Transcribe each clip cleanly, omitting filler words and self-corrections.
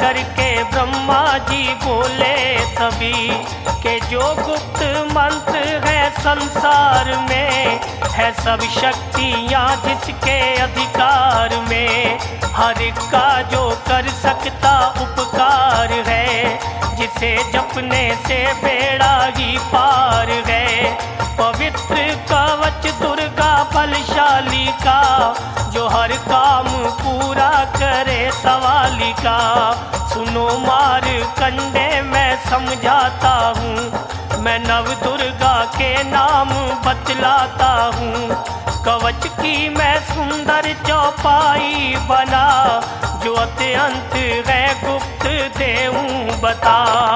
करके ब्रह्मा जी बोले तभी कि जो गुप्त मंत्र है संसार में, है सब शक्तियाँ जिसके अधिकार में, हर एक का जो कर सकता उपकार है, जिसे जपने से बेड़ा ही पार है। पवित्र कवच दुर्गा बलशाली का, जो हर काम पूरा करे सवाली का। सुनो मार कंडे मैं समझाता हूँ, मैं नव दुर्गा के नाम बतलाता हूँ। कवच की मैं सुंदर चौपाई बना, जो अत्यंत है गुप्त देऊं बता।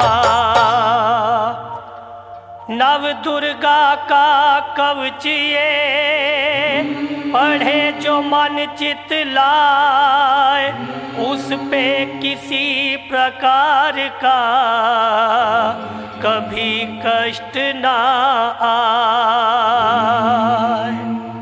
नव दुर्गा का कवच ये पढ़े जो मन चित लाए, उस पे किसी प्रकार का कभी कष्ट ना आए।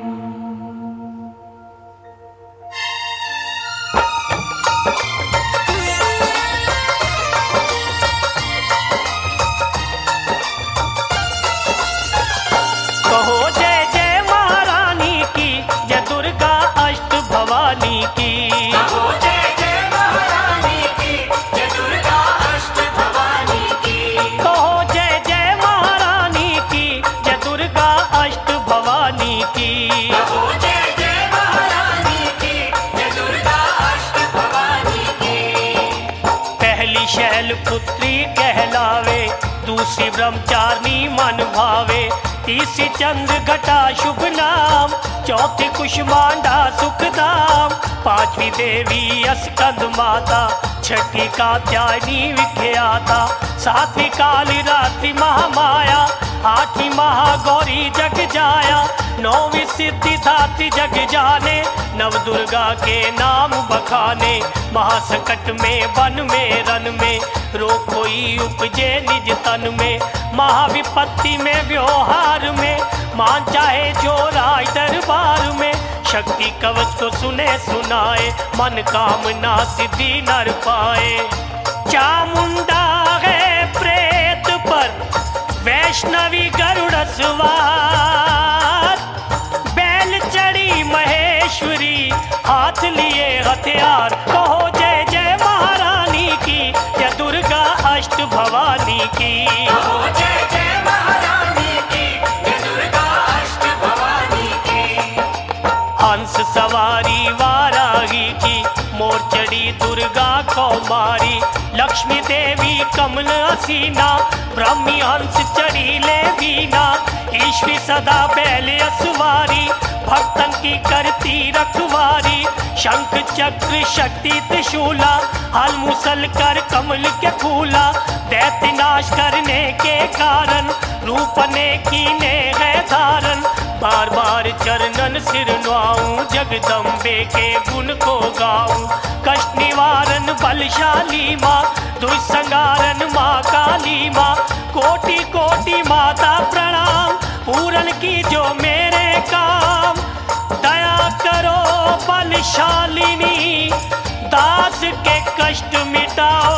कहो जय जय महारानी की, जय दुर्गा अष्ट भवानी की। कहो जय जय महारानी की, जय दुर्गा अष्ट भवानी की। कहो जय जय महारानी की, जय दुर्गा अष्ट भवानी की। कहो जय जय महारानी की, जय दुर्गा अष्ट भवानी की। पहली शैल पुत्री कहलावे, दूसरी ब्रह्मचारिणी मन भावे, तीसरी चंद्र घटा शुभ नाम, चौथी कुष्मांडा सुखधाम, पांचवी देवी अस्कंद माता, छठी कात्यायनी विख्याता, सातवीं काली रात्रि महामाया, आठवीं महागौरी जग जाया, नौवीं सिद्धिदात्री जग जाने, नव दुर्गा के नाम बखाने। महासंकट में वन में रन में, रोग कोई उपजे निज तन में, महाविपत्ति में व्यवहार में, मान चाहे जो राज दरबार में। शक्ति कवच को सुने सुनाए, मन कामना सिद्धि नर पाए। चामुंडा है प्रेत पर, वैष्णवी गरुड़ सवार, बैल चढ़ी महेश्वरी, हाथ लिए हथियार। कहो जय जय महारानी की, जय दुर्गा अष्ट भवानी की। कहो जय जय महारानी की, जय दुर्गा अष्ट भवानी की। हंस सवारी वाराही की, मोर चढ़ी दुर्गा कौमारी, लक्ष्मी देवी कमल हसीना, ब्रह्मी हंस चढ़ी ले वीना, ईश्वरी सदा बैल असवारी, भक्तन की करती रखवारी। शंख चक्र शक्ति त्रिशूला, हल मुसल कर कमल के फूला, दैत्य नाश करने के कारण, रूपने की ने है धारण। बार बार चरणन सिर नुआऊं, जगदम्बे के गुण को गाऊं। कष्ट निवारण बलशाली माँ, दुष्संगारन माँ काली माँ, कोटि कोटि माता प्रणाम, पूरन की जो मेरे काम। दया करो बलशालिनी, दास के कष्ट मिटाओ,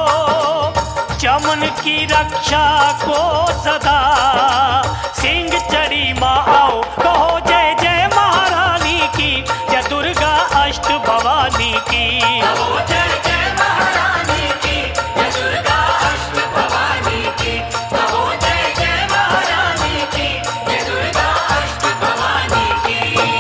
चमन की रक्षा को सदा सिंह चढ़ी माँ आओ। कहो जय जय महारानी की, जय दुर्गा अष्ट भवानी की। कहो जय जय महारानी की, जय दुर्गा अष्ट भवानी की। कहो जय जय महारानी की, जय दुर्गा अष्ट भवानी की।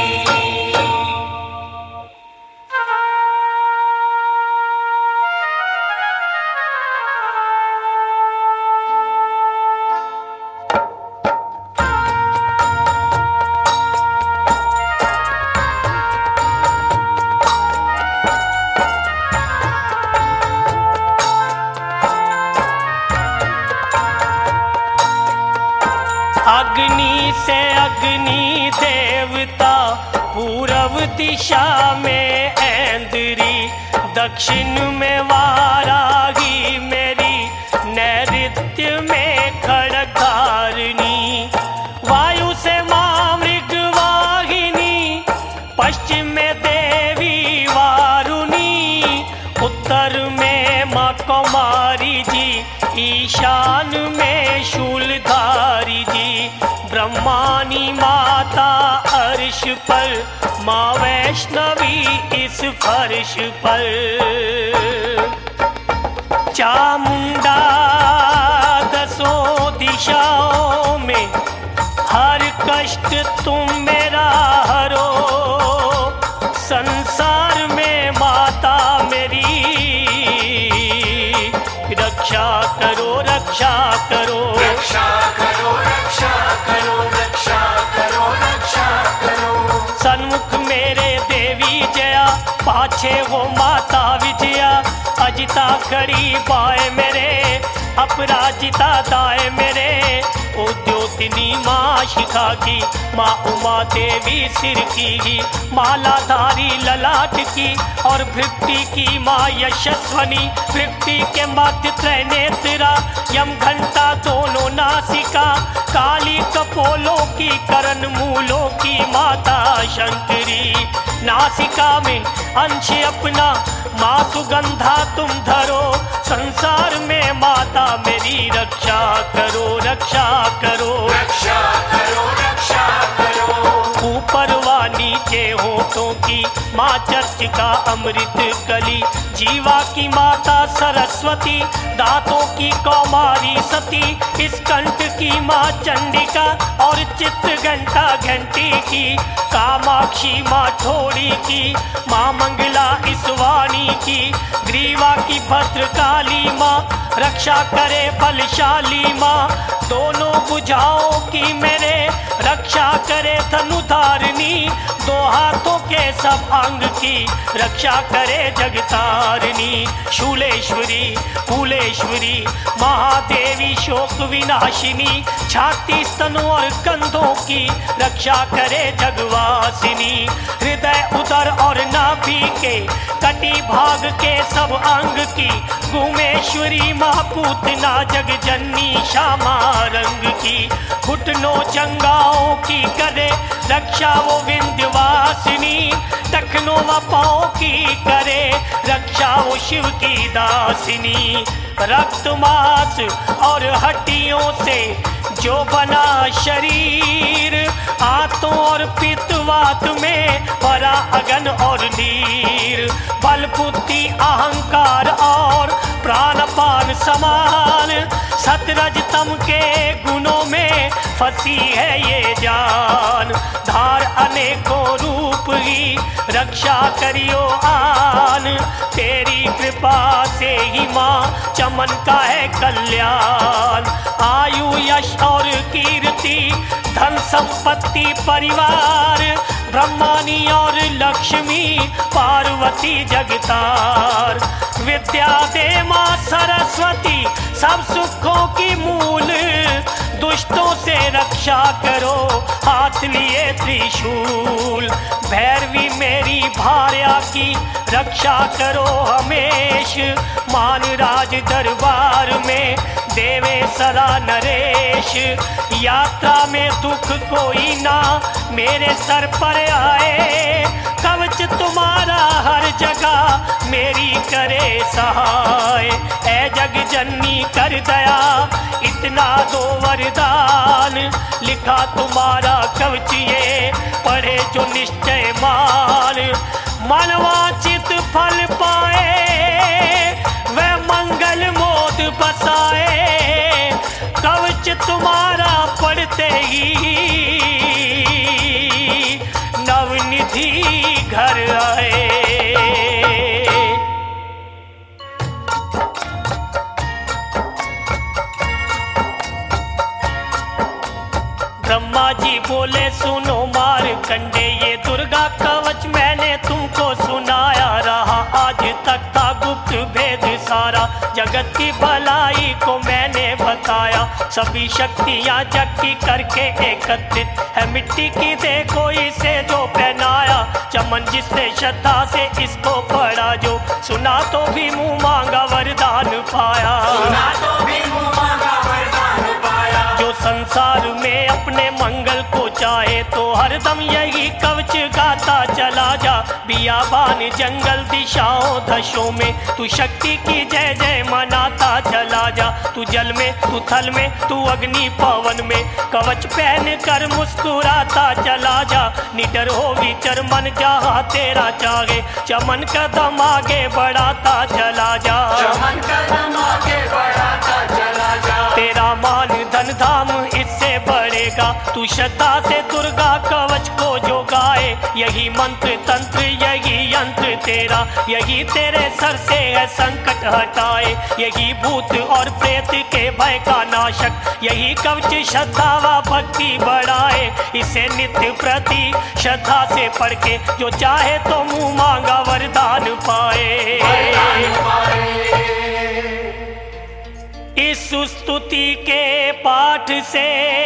अग्नि से अग्नि देवता, पूर्व दिशा में ऐन्द्री, दक्षिण में वाराही मेरी, नैऋत्य में खड़गधारिणी, वायु से माँ मृगवाहिनी, पश्चिम में देवी वारुणी, उत्तर में कौमारी जी, ईशान में शूलधारी जी। ब्रह्मानी माता अर्श पर, माँ वैष्णवी इस फर्श पर। चामुंडा दसों दिशाओं में, हर कष्ट तुम मेरा हरो। संसार में माता मेरी रक्षा करो, रक्षा करो। रक्षा करो, रक्षा करो, रक्षा करो, रक्षा करो। सन्मुख मेरे देवी जया, पाछे हो माता विजया। अजिता खड़ी बाएं मेरे, अपराजिता दाएं मेरे। ओ द्योतिनी माँ शिखा की, माँ उमा देवी सिर की, मालाधारी ललाट की, और भृक्ति की माँ यशस्वनी। भृक्ति के मध्य त्रैनेत्रा, यम घंटा दोनों नासिका। काली कपोलों की, करण मूलों की माता शंकरी। नासिका में अंश अपना, माँ सुगंधा तुम धरो। संसार में माता मेरी रक्षा करो, रक्षा करो। रक्षा करो, रक्षा करो। ऊपर व नीचे होठों की माँ चर्चिका अमृत कली। जीवा की माता सरस्वती, दांतों की कौमारी सती। इस कंठ की माँ चंडिका, और चित्र घंटा घंटी की। कामाक्षी माँ ठोड़ी की, माँ मंगला इस वाणी की। ग्रीवा की भद्रकाली माँ, रक्षा करे बलशाली माँ। दोनों भुजाओं की मेरे, रक्षा करे धनुधारिणी। दो हाथों के सब अंग की, रक्षा करे जगतारिणी। शूलेश्वरी फूलेश्वरी, महादेवी शोक विनाशिनी। छाती स्तनों और कंधों की, रक्षा करे जगवासिनी। हृदय उदर और नाभि के, कटी भाग के सब अंग की। गुमेश्वरी महापूतना जगजननी श्यामा रंग की। घुटनों जंगाओं की करे, रक्षा वो विंध्यवासिनी। टखनों व पाँव की करे, रक्षा वो शिव की दासिनी। रक्त मांस और हड्डियों से जो बना शरीर, आंतों और पित्तवात में भरा अगन और नीर। बल बुद्धि अहंकार और प्राणपान समान, सतरज तम के गुणों में फंसी है ये जान। धार अनेकों रूप ही, रक्षा करियो आन। तेरी कृपा से ही माँ चमन का है कल्याण। आयु यश और कीर्ति, धन संपत्ति परिवार। ब्रह्मानी और लक्ष्मी, पार्वती जगतार। विद्या दे माँ सरस्वती, सब सुखों की मूल। दुष्टों से रक्षा करो, हाथ लिए त्रिशूल। भैरवी मेरी भार्या की, रक्षा करो हमेश। मान राज दरबार में, देवे सदा नरेश। यात्रा में दुख कोई ना मेरे सर पर आए। कवच तुम्हारा हर जगह मेरी करे सहाय। ऐ जग जननी कर दया, इतना दो वरदान। लिखा तुम्हारा कवच ये, पढ़े जो निश्चय मान। मनवांचित फल पाए, वह मंगल मोद बसाए। कवच तुम्हारा पढ़ते ही, नवनिधि घर आए। ब्रह्मा जी बोले सुनो मार्कंडे, ये दुर्गा कवच मैंने तुमको सुनाया रहा। आज तक का गुप्त भेद सारा, जगत की भलाई को मैंने बताया। सभी शक्तियाँ जगती करके एकत्रित है, मिट्टी की देखो इसे जो पहनाया। चमन जिसने श्रद्धा से इसको पढ़ा जो, सुना तो भी मुँह मांगा वरदान पाया। सुना तो भी मुँह मांगा वरदान पाया। जो संसार में अपने मंगल को चाहे तो हरदम यही कवच गाता चला जा। बियाबान जंगल दिशाओं दशों में तू शक्ति की जय जय मनाता चला जा। तू जल में, तू थल में, तू अग्नि पवन में कवच पहन कर मुस्कुराता चला जा। निडर हो विचर मन जहाँ तेरा चाहे, चमन कदम आगे बढ़ाता चला जा। चमन कदम आगे बढ़ाता चला जा। तेरा मान धन धाम इससे बढ़ेगा, तू श्रद्धा से दुर्गा कवच को जो गाए। यही मंत्र तंत्र यही यंत्र तेरा, यही तेरे सर से है संकट हटाए। यही भूत और प्रेत के भय का नाशक, यही कवच श्रद्धा व भक्ति बढ़ाए। इसे नित्य प्रति श्रद्धा से पढ़ के जो चाहे तो मुंह मांगा वरदान पाए। इस स्तुति के पाठ से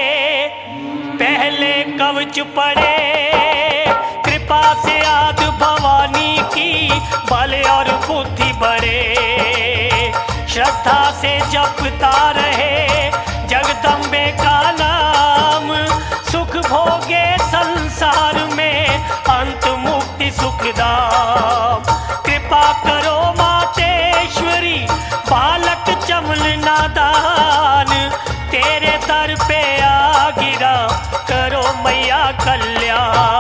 पहले कवच पढ़े, कृपा से आदि भवानी की बल और बुद्धि बढ़े। श्रद्धा से जपता रहे जगदम्बे का नाम, सुख भोगे संसार में अंत मुक्ति सुखदाम। कृपा करो मातेश्वरी बालक चमल नादान, तेरे दर पे आ गिरा करो मैया कल्याण।